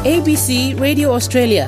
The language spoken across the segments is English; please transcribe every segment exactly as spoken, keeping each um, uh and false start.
A B C Radio Australia.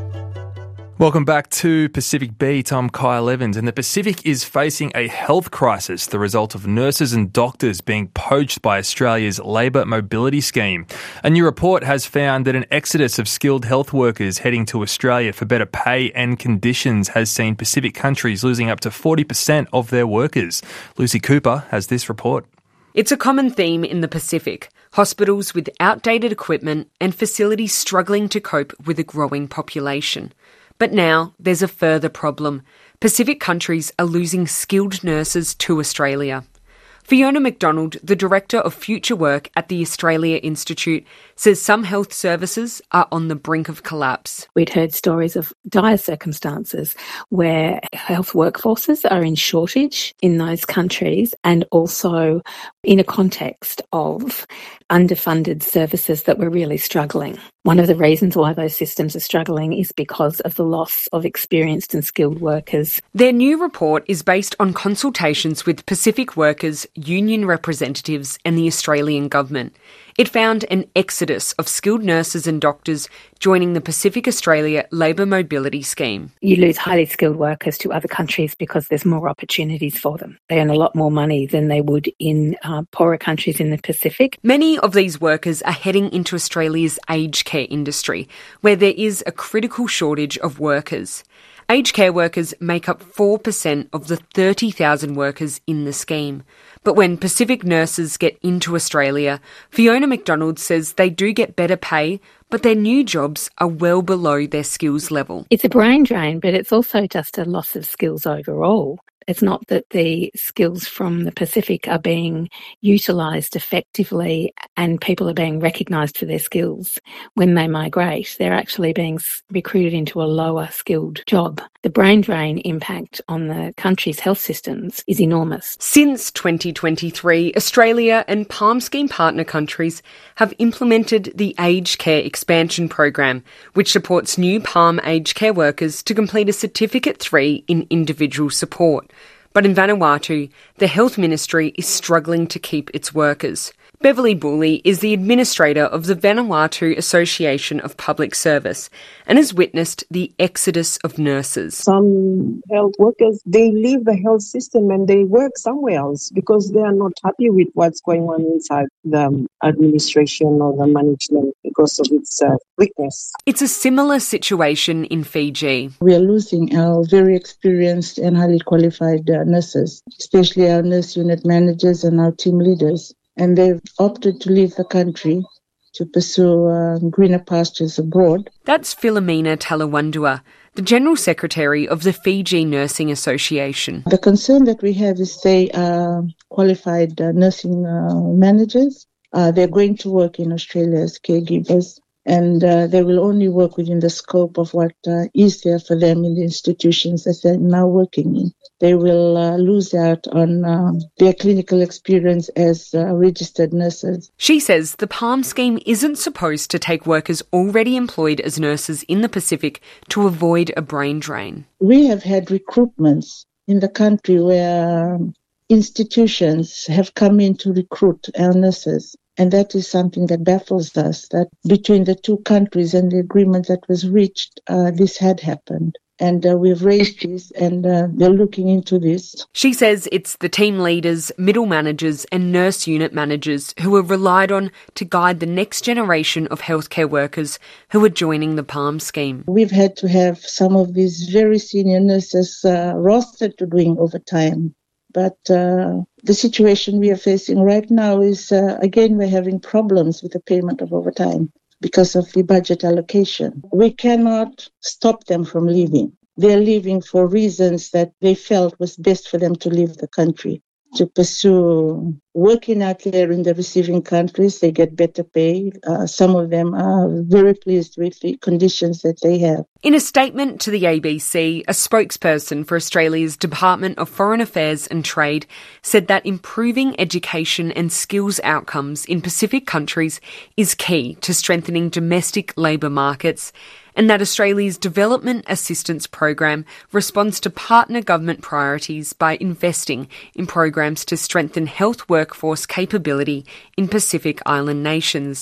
Welcome back to Pacific Beat. I'm Kyle Evans, and the Pacific is facing a health crisis, the result of nurses and doctors being poached by Australia's labour mobility scheme. A new report has found that an exodus of skilled health workers heading to Australia for better pay and conditions has seen Pacific countries losing up to forty percent of their workers. Lucy Cooper has this report. It's a common theme in the Pacific. Hospitals with outdated equipment and facilities struggling to cope with a growing population. But now there's a further problem. Pacific countries are losing skilled nurses to Australia. Fiona McDonald, the Director of Future Work at the Australia Institute, says some health services are on the brink of collapse. We'd heard stories of dire circumstances where health workforces are in shortage in those countries, and also in a context of underfunded services that were really struggling. One of the reasons why those systems are struggling is because of the loss of experienced and skilled workers. Their new report is based on consultations with Pacific workers, union representatives and the Australian government. It found an exodus of skilled nurses and doctors joining the Pacific Australia Labour Mobility Scheme. You lose highly skilled workers to other countries because there's more opportunities for them. They earn a lot more money than they would in uh, poorer countries in the Pacific. Many of these workers are heading into Australia's aged care industry, where there is a critical shortage of workers. Aged care workers make up four percent of the thirty thousand workers in the scheme. But when Pacific nurses get into Australia, Fiona McDonald says they do get better pay, but their new jobs are well below their skills level. It's a brain drain, but it's also just a loss of skills overall. It's not that the skills from the Pacific are being utilised effectively and people are being recognised for their skills when they migrate. They're actually being recruited into a lower skilled job. The brain drain impact on the country's health systems is enormous. Since twenty twenty-three, Australia and Palm Scheme partner countries have implemented the Aged Care Expansion Program, which supports new Palm aged care workers to complete a Certificate three in individual support. But in Vanuatu, the Health Ministry is struggling to keep its workers. Beverly Booley is the administrator of the Vanuatu Association of Public Service and has witnessed the exodus of nurses. Some health workers, they leave the health system and they work somewhere else because they are not happy with what's going on inside the administration or the management because of its uh, weakness. It's a similar situation in Fiji. We are losing our very experienced and highly qualified uh, nurses, especially our nurse unit managers and our team leaders. And they've opted to leave the country to pursue uh, greener pastures abroad. That's Philomena Talawandua, the General Secretary of the Fiji Nursing Association. The concern that we have is they are qualified uh, nursing uh, managers. Uh, they're going to work in Australia as caregivers, and uh, they will only work within the scope of what uh, is there for them in the institutions that they're now working in. They will uh, lose out on uh, their clinical experience as uh, registered nurses. She says the Palm Scheme isn't supposed to take workers already employed as nurses in the Pacific to avoid a brain drain. We have had recruitments in the country where institutions have come in to recruit our nurses. And that is something that baffles us, that between the two countries and the agreement that was reached, uh, this had happened. And uh, we've raised this and uh, they're looking into this. She says it's the team leaders, middle managers and nurse unit managers who are relied on to guide the next generation of healthcare workers who are joining the Palm Scheme. We've had to have some of these very senior nurses uh, rostered to doing overtime. But uh, the situation we are facing right now is, uh, again, we're having problems with the payment of overtime because of the budget allocation. We cannot stop them from leaving. They're leaving for reasons that they felt was best for them to leave the country, to pursue working out there in the receiving countries. They get better pay. Uh, some of them are very pleased with the conditions that they have. In a statement to the A B C, a spokesperson for Australia's Department of Foreign Affairs and Trade said that improving education and skills outcomes in Pacific countries is key to strengthening domestic labour markets, and that Australia's Development Assistance Program responds to partner government priorities by investing in programs to strengthen health workforce capability in Pacific Island nations.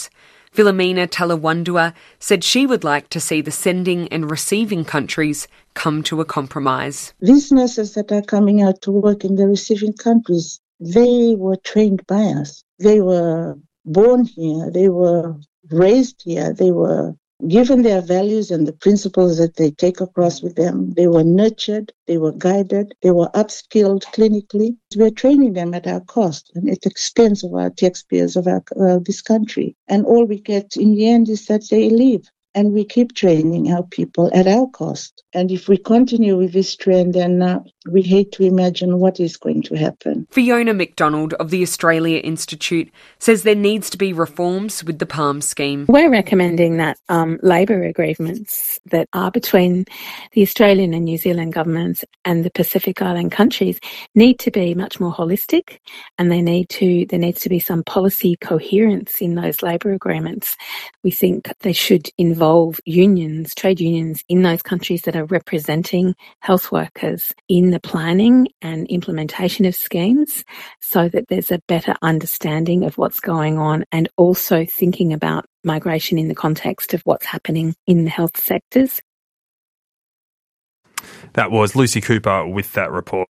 Philomena Talawandua said she would like to see the sending and receiving countries come to a compromise. These nurses that are coming out to work in the receiving countries, they were trained by us. They were born here. They were raised here. They were given their values and the principles that they take across with them. They were nurtured. They were guided. They were upskilled clinically. We're training them at our cost and at the expense of our taxpayers of our, uh, this country. And all we get in the end is that they leave. And we keep training our people at our cost. And if we continue with this trend, then uh, we hate to imagine what is going to happen. Fiona McDonald of the Australia Institute says there needs to be reforms with the PALM scheme. We're recommending that um, labour agreements that are between the Australian and New Zealand governments and the Pacific Island countries need to be much more holistic, and they need to there needs to be some policy coherence in those labour agreements. We think they should involve involve unions, trade unions in those countries that are representing health workers in the planning and implementation of schemes so that there's a better understanding of what's going on and also thinking about migration in the context of what's happening in the health sectors. That was Lucy Cooper with that report.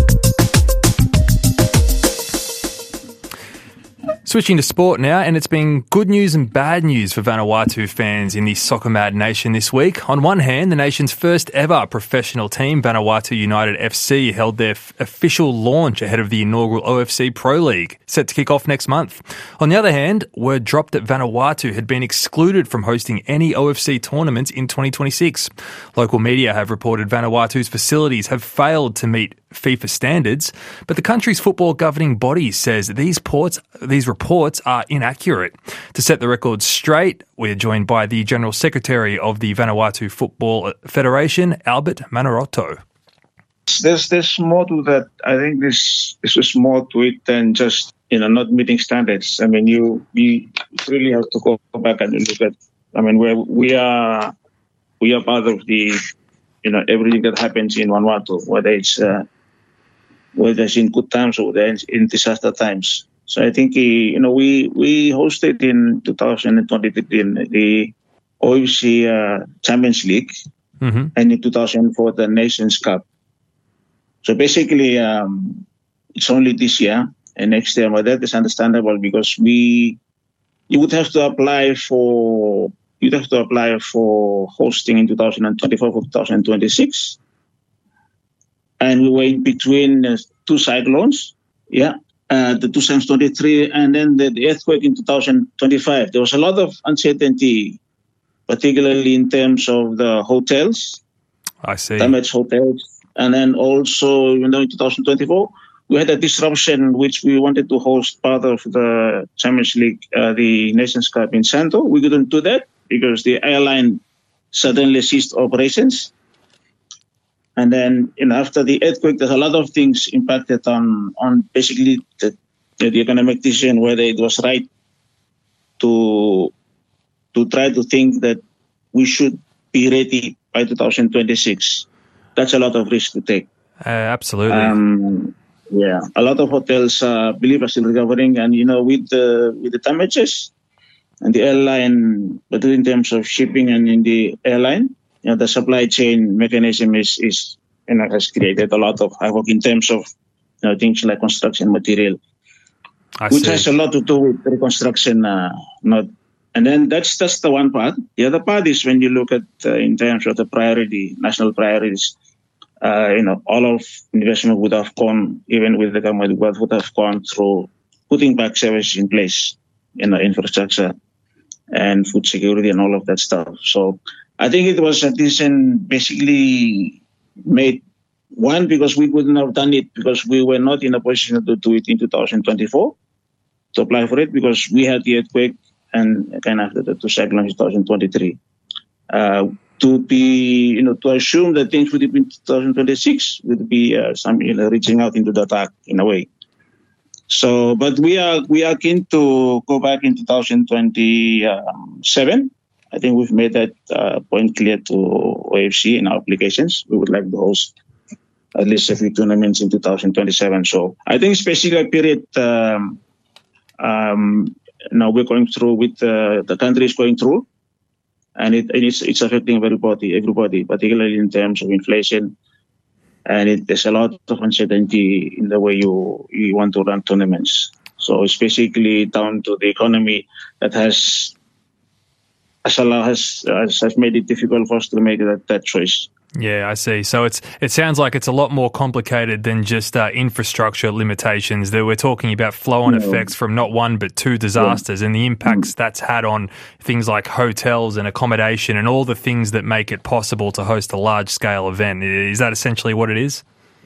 Switching to sport now, and it's been good news and bad news for Vanuatu fans in the Soccer Mad Nation this week. On one hand, the nation's first ever professional team, Vanuatu United F C, held their f- official launch ahead of the inaugural O F C Pro League, set to kick off next month. On the other hand, word dropped that Vanuatu had been excluded from hosting any O F C tournaments in twenty twenty-six. Local media have reported Vanuatu's facilities have failed to meet FIFA standards, but the country's football governing body says these ports, these reports are inaccurate. To set the record straight, we're joined by the General Secretary of the Vanuatu Football Federation, Albert Manarotto. There's there's more to that. I think this this is more to it than just, you know, not meeting standards. I mean, you we really have to go back and look at. I mean, we we are we are part of the, you know, everything that happens in Vanuatu, whether it's uh, whether it's in good times or whether it's in disaster times. So I think, you know, we, we hosted in two thousand twenty-three the O F C uh, Champions League, mm-hmm. and in two thousand four the Nations Cup. So basically, um, it's only this year and next year, but that is understandable because we, you would have to apply for, you'd have to apply for hosting in two thousand twenty-four for two thousand twenty-six. And we were in between uh, two cyclones, yeah. Uh, the two thousand twenty-three and then the, the earthquake in two thousand twenty-five. There was a lot of uncertainty, particularly in terms of the hotels. I see. Damaged hotels. And then also, you know, in two thousand twenty-four, we had a disruption which we wanted to host part of the Champions League, uh, the Nations Cup in Santo. We couldn't do that because the airline suddenly ceased operations. And then, you know, after the earthquake, there's a lot of things impacted on, on basically the, the economic decision, whether it was right to to try to think that we should be ready by two thousand twenty-six. That's a lot of risk to take. Uh, absolutely. Um, yeah, a lot of hotels, uh, believe, are still recovering, and you know, with the with the damages and the airline, but in terms of shipping and in the airline. You know, the supply chain mechanism is, is you know, has created a lot of havoc in terms of, you know, things like construction material, I which see. has a lot to do with reconstruction. Uh, not, and then that's that's the one part. The other part is when you look at uh, in terms of the priority, national priorities. Uh, you know, all of investment would have gone, even with the government, would have gone through putting back services in place, you know, infrastructure and food security and all of that stuff. So. I think it was a decision basically made, one, because we couldn't have done it because we were not in a position to do it in two thousand twenty-four, to apply for it, because we had the earthquake and kind of after the two cyclones in twenty twenty-three. Uh, to be, you know, to assume that things would be in two thousand twenty-six would be uh, some, you know, reaching out into the dark in a way. So, but we are, we are keen to go back in two thousand twenty-seven. I think we've made that uh, point clear to O F C in our applications. We would like to host at least a few tournaments in two thousand twenty-seven. So I think it's basically a period, um, um, now we're going through, with uh, the country is going through, and it and it's it's affecting everybody, everybody, particularly in terms of inflation, and it, there's a lot of uncertainty in the way you you want to run tournaments. So it's basically down to the economy that has has has, has made it difficult for us to make that, that choice. Yeah, I see. So it's it sounds like it's a lot more complicated than just uh, infrastructure limitations. That we're talking about flow-on No. effects from not one but two disasters, yeah. and the impacts Mm. that's had on things like hotels and accommodation and all the things that make it possible to host a large-scale event. Is that essentially what it is?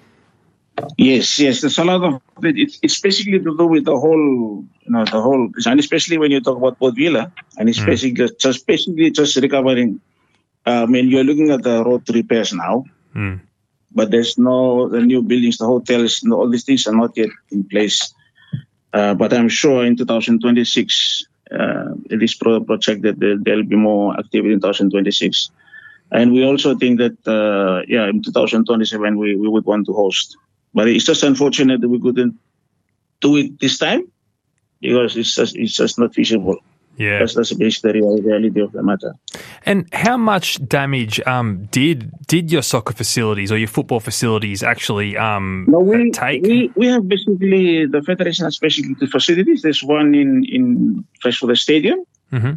Yes, yes. There's a lot of it. It's, it's basically to do with the whole, you know, the whole, and especially when you talk about Port Vila, and it's mm. basically just basically just recovering. I mean, you're looking at the road repairs now, mm. but there's no the new buildings, the hotels, no, all these things are not yet in place. Uh, but I'm sure in twenty twenty-six, uh, this pro- project that there, there'll be more activity in twenty twenty-six, and we also think that uh, yeah, in twenty twenty-seven we, we would want to host. But it's just unfortunate that we couldn't do it this time because it's just it's just not feasible. Yeah, that's, that's basically the reality of the matter. And how much damage um, did did your soccer facilities or your football facilities actually um, no, we, take? We we have basically the federation has basically the facilities. There's one in in first for the stadium, mm-hmm.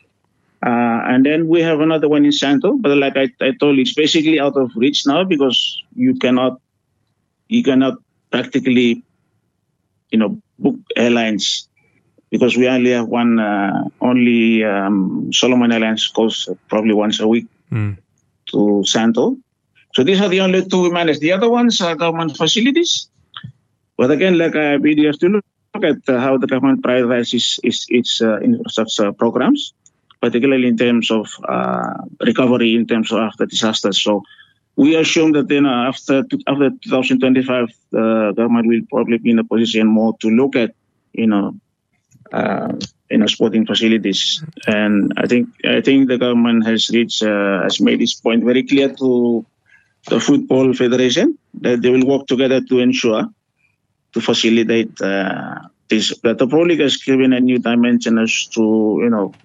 uh, and then we have another one in Santo. But like I, I told you, it's basically out of reach now because you cannot you cannot practically you know book airlines. Because we only have one, uh, only um, Solomon Airlines goes probably once a week mm. to Santo. So these are the only two we manage. The other ones are government facilities. But again, like uh, we have to look at uh, how the government prioritizes its, its uh, infrastructure programs, particularly in terms of uh, recovery, in terms of after disasters. So we assume that then uh, after after twenty twenty-five, the government will probably be in a position more to look at, you know, Uh, in a sporting facilities, and I think I think the government has reached uh, has made this point very clear to the Football Federation that they will work together to ensure to facilitate uh, this. But the Pro League has given a new dimension as to you know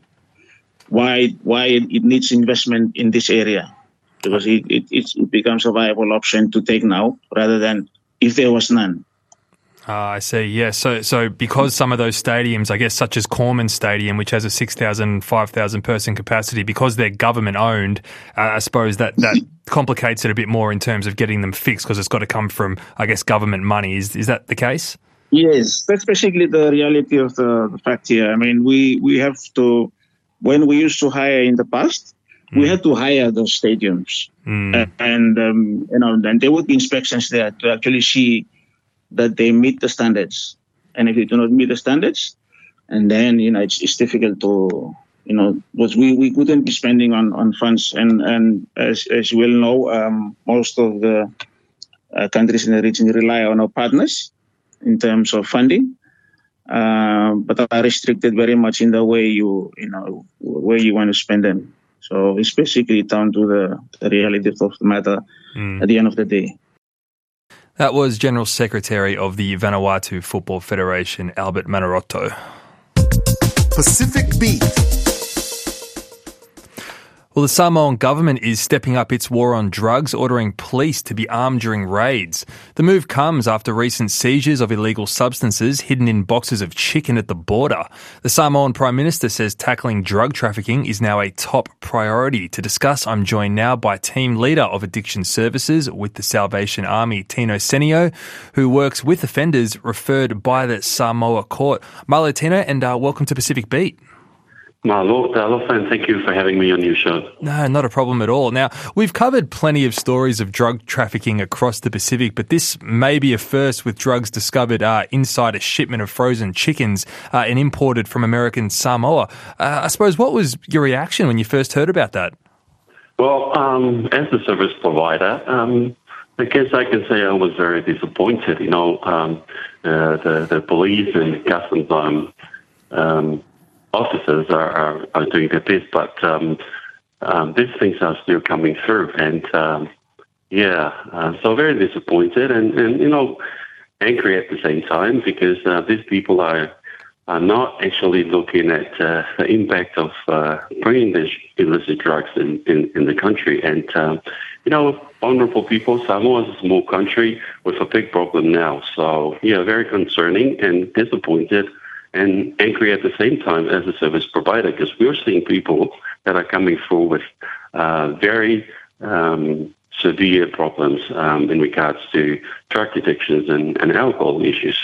why why it needs investment in this area because it it, it becomes a viable option to take now rather than if there was none. Uh, I see, yeah. So so because some of those stadiums, I guess such as Corman Stadium, which has a six thousand, five thousand person capacity, because they're government-owned, uh, I suppose that, that complicates it a bit more in terms of getting them fixed because it's got to come from, I guess, government money. Is is that the case? Yes, that's basically the reality of the, the fact here. I mean, we, we have to, when we used to hire in the past, mm. we had to hire those stadiums. Mm. Uh, and, um, you know, then there would be inspections there to actually see that they meet the standards. And if you do not meet the standards, and then, you know, it's, it's difficult to, you know, because we, we couldn't be spending on, on funds. And, and as, as you well know, um, most of the uh, countries in the region rely on our partners in terms of funding, uh, but are restricted very much in the way you, you know, where you want to spend them. So it's basically down to the, the reality of the matter mm. at the end of the day. That was General Secretary of the Vanuatu Football Federation, Albert Manarotto. Pacific Beat. Well, the Samoan government is stepping up its war on drugs, ordering police to be armed during raids. The move comes after recent seizures of illegal substances hidden in boxes of chicken at the border. The Samoan Prime Minister says tackling drug trafficking is now a top priority. To discuss, I'm joined now by Team Leader of Addiction Services with the Salvation Army, Tino Senio, who works with offenders referred by the Samoa Court. Malo, Tino, and uh, welcome to Pacific Beat. Malo, and thank you for having me on your show. No, not a problem at all. Now, we've covered plenty of stories of drug trafficking across the Pacific, but this may be a first with drugs discovered uh, inside a shipment of frozen chickens uh, and imported from American Samoa. Uh, I suppose, what was your reaction when you first heard about that? Well, um, as a service provider, um, I guess I can say I was very disappointed. You know, um, uh, the, the police and customs um, um officers are, are, are doing their best, but um, um, these things are still coming through. And, um, yeah, uh, so very disappointed and, and, you know, angry at the same time because uh, these people are are not actually looking at uh, the impact of uh, bringing these illicit drugs in, in, in the country. And, um, you know, vulnerable people, Samoa is a small country with a big problem now. So, yeah, very concerning and disappointed and angry at the same time as a service provider, because we're seeing people that are coming through with uh, very um, severe problems um, in regards to drug addictions and, and alcohol issues.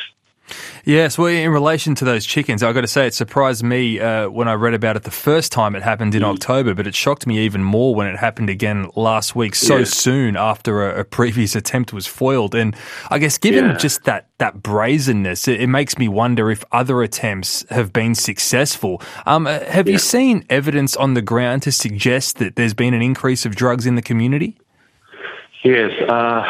Yes, well, in relation to those chickens, I've got to say it surprised me uh, when I read about it the first time it happened in mm. October, but it shocked me even more when it happened again last week, so yeah. soon after a, a previous attempt was foiled. And I guess given yeah. just that, that brazenness, it, it makes me wonder if other attempts have been successful. Um, have yeah. you seen evidence on the ground to suggest that there's been an increase of drugs in the community? Yes, uh,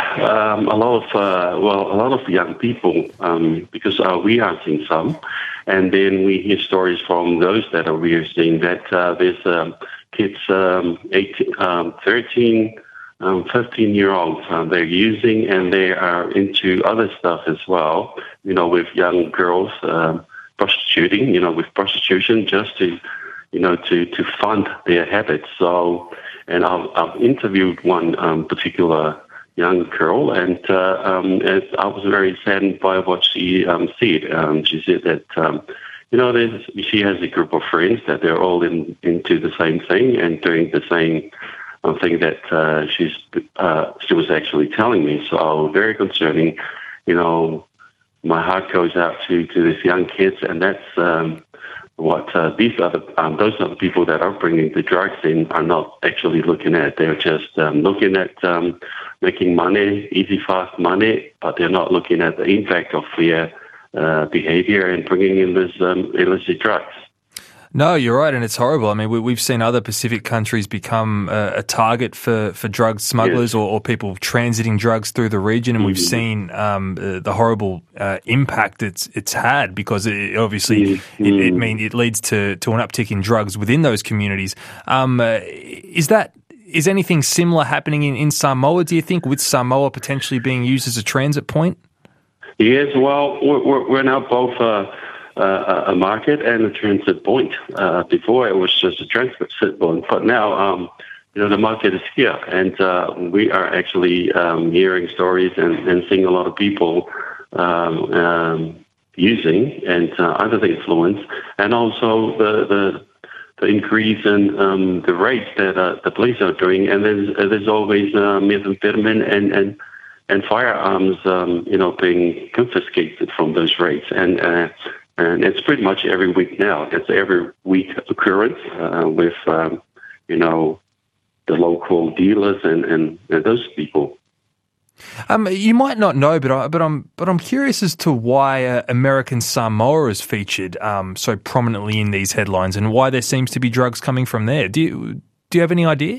um, a lot of uh, well, a lot of young people, um, because uh, we are seeing some, and then we hear stories from those that are we are seeing that uh, there's um, kids, um, eighteen, um, thirteen, um, fifteen year olds uh, they're using, and they are into other stuff as well. You know, with young girls uh, prostituting, you know, with prostitution just to, you know, to to fund their habits. So. And I've, I've interviewed one um, particular young girl, and, uh, um, and I was very saddened by what she um, said. Um, she said that, um, you know, there's, she has a group of friends that they're all in, into the same thing and doing the same uh, thing that uh, she's uh, she was actually telling me. So very concerning. You know, my heart goes out to, to these young kids, and that's um, what uh, these other um, those other people that are bringing the drugs in are not actually looking at. They're just um, looking at um, making money, easy, fast money, but they're not looking at the impact of their uh, behavior and bringing in this um, illicit drugs. No, you're right, and it's horrible. I mean, we, we've seen other Pacific countries become uh, a target for, for drug smugglers yes. or, or people transiting drugs through the region, and mm-hmm. we've seen um, uh, the horrible uh, impact it's it's had, because it, obviously mm-hmm. it, it mean it leads to, to an uptick in drugs within those communities. Um, uh, is that is anything similar happening in, in Samoa? Do you think, with Samoa potentially being used as a transit point? Yes, well, we're, we're now both. Uh, Uh, a market and a transit point. Uh, before it was just a transit point, but now, um, you know, the market is here, and uh, we are actually um, hearing stories and, and seeing a lot of people um, um, using and uh, under the influence, and also the the, the increase in um, the rates that uh, the police are doing, and there's there's always uh, methamphetamine and and and firearms, um, you know, being confiscated from those rates, and. Uh, And it's pretty much every week now. It's every week occurrence uh, with, um, you know, the local dealers and, and, and those people. Um, you might not know, but I, but I'm but I'm curious as to why uh, American Samoa is featured um, so prominently in these headlines, and why there seems to be drugs coming from there. Do you do you have any idea?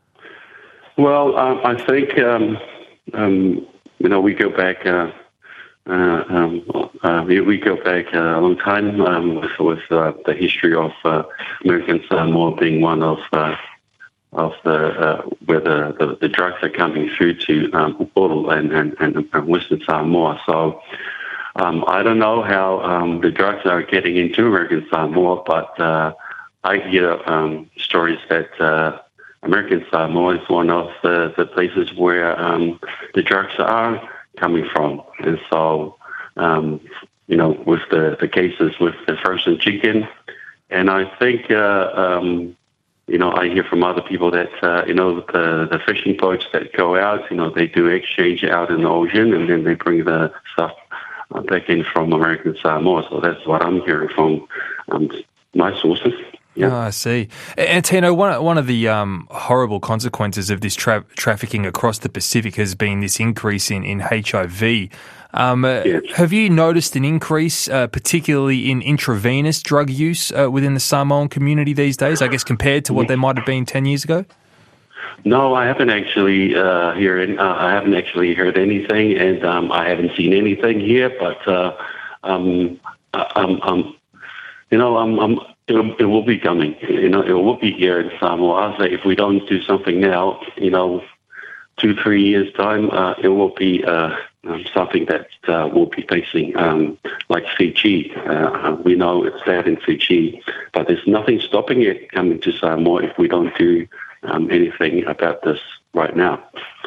Well, um, I think um, um, you know we go back. Uh, Uh, um, uh, we, we go back uh, a long time um, with, with uh, the history of uh, American Samoa being one of uh, of the uh, where the, the, the drugs are coming through to um, Upolu and, and, and Western Samoa. So um, I don't know how um, the drugs are getting into American Samoa, but uh, I hear um, stories that uh, American Samoa is one of the, the places where um, the drugs are coming from. And so, um, you know, with the, the cases with the frozen chicken, and I think, uh, um, you know, I hear from other people that, uh, you know, the, the fishing boats that go out, you know, they do exchange out in the ocean, and then they bring the stuff back in from American Samoa. So that's what I'm hearing from um, my sources. Yeah. Oh, I see. And Tino, one one of the um, horrible consequences of this tra- trafficking across the Pacific has been this increase in, in H I V. Um, uh, yes. Have you noticed an increase, uh, particularly in intravenous drug use uh, within the Samoan community these days, I guess, compared to what they might have been ten years ago? No, I haven't actually uh, heard. Uh, I haven't actually heard anything, and um, I haven't seen anything here. But uh, um, um, um, you know, I'm. I'm It, it will be coming. You know, it will be here in Samoa. So if we don't do something now, you know, two, three years' time, uh, it will be uh, um, something that uh, we'll be facing, um, like Fiji. Uh, we know it's bad in Fiji, but there's nothing stopping it coming to Samoa if we don't do um, anything about this right now.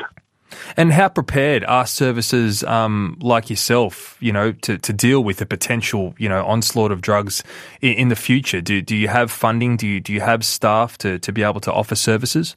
And how prepared are services um, like yourself, you know, to, to deal with the potential, you know, onslaught of drugs in, in the future? Do do you have funding? Do you do you have staff to, to be able to offer services?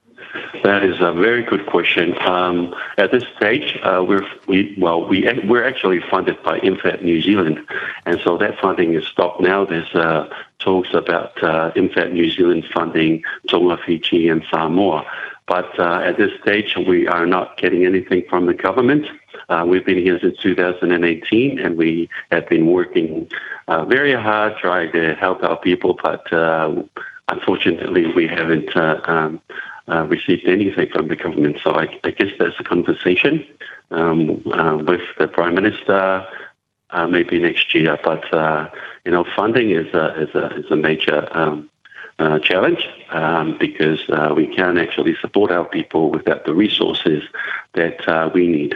That is a very good question. Um, at this stage, uh, we're we well we we're actually funded by INFAT New Zealand, and so that funding is stopped now. There's uh, talks about uh, INFAT New Zealand funding Tonga, Fiji, and Samoa. But uh, at this stage, we are not getting anything from the government. Uh, we've been here since two thousand eighteen, and we have been working uh, very hard trying to help our people, but uh, unfortunately, we haven't uh, um, uh, received anything from the government. So I, I guess there's a conversation um, uh, with the Prime Minister uh, maybe next year. But, uh, you know, funding is a, is a, is a major um Uh, challenge um, because uh, we can't actually support our people without the resources that uh, we need.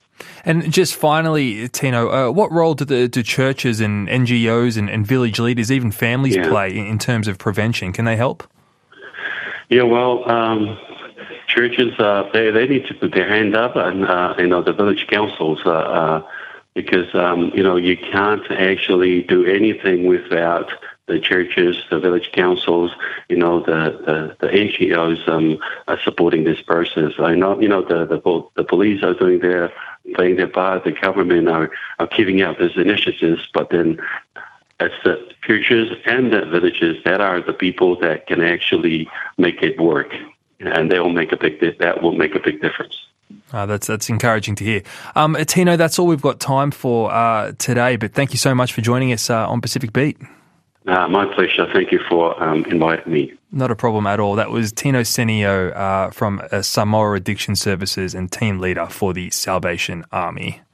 And just finally, Tino, uh, what role do the do churches and N G Os and, and village leaders, even families, yeah. play in, in terms of prevention? Can they help? Yeah, well, um, churches uh, they they need to put their hand up, and uh, you know the village councils uh, uh, because um, you know you can't actually do anything without the churches, the village councils, you know, the, the, the N G Os um, are supporting this process. I know, you know, the, the the police are doing their playing their part. The government are, are giving out these initiatives, but then it's the churches and the villages that are the people that can actually make it work, and they will make a big that will make a big difference. Uh, that's that's encouraging to hear. Um, Tino, that's all we've got time for uh, today. But thank you so much for joining us uh, on Pacific Beat. Uh, my pleasure. Thank you for um, inviting me. Not a problem at all. That was Tino Senio uh, from uh, Samoa Addiction Services and team leader for the Salvation Army.